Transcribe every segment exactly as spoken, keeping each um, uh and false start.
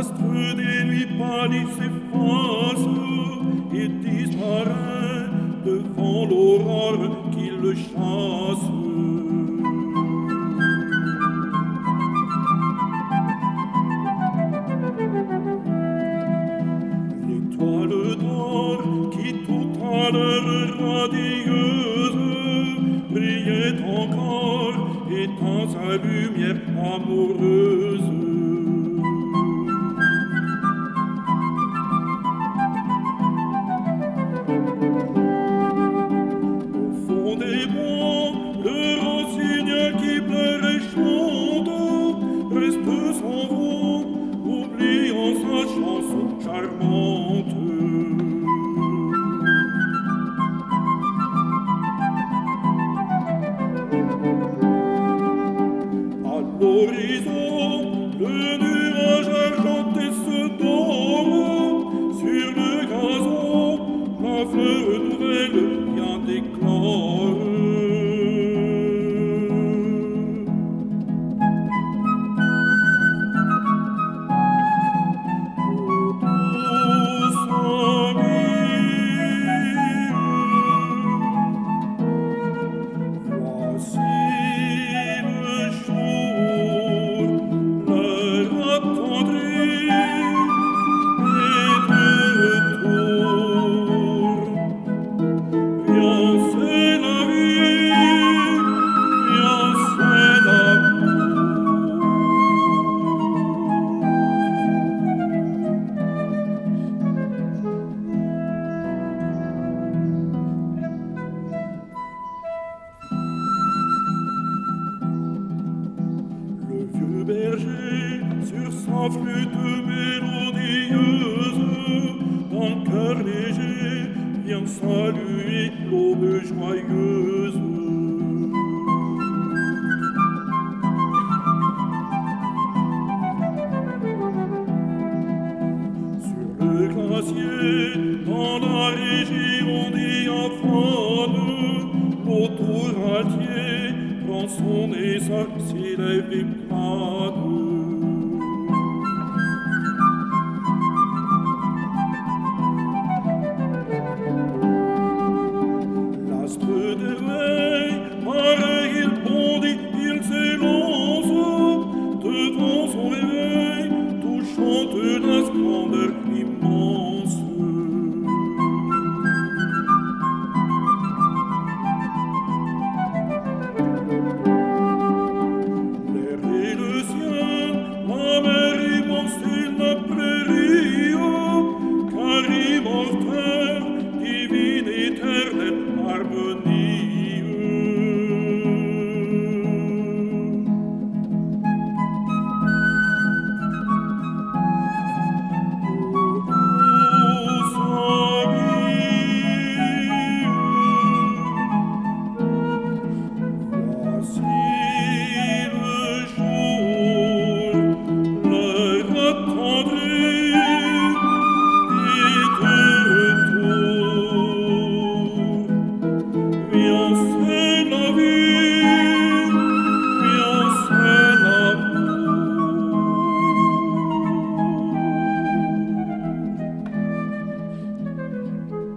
L'astre des nuits pâlit s'efface et disparaît devant l'aurore qui le chasse. L'étoile d'or qui tout à l'heure radieuse brillait encore, étant sa lumière amoureuse. Au fond des bois, le rossignol qui pleure et chante reste sans voix, oubliant sa chanson charmante. À l'horizon, le nuage argenté se dort. Sur le gazon, la fleur nouvelle vient d'éclore. Berger sur sa flûte mélodieuse, d'un cœur léger vient saluer l'aube joyeuse. Sur le glacier, dans la région diaphane, l'autour altier prend son essor, s'élève et plane. L'astre d'éveil, pareil, il bondit, il s'élance, devant son réveil, tout chante la splendeur immense. Divine, éternelle harmonie.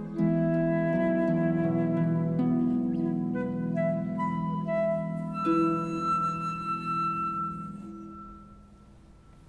Thank you.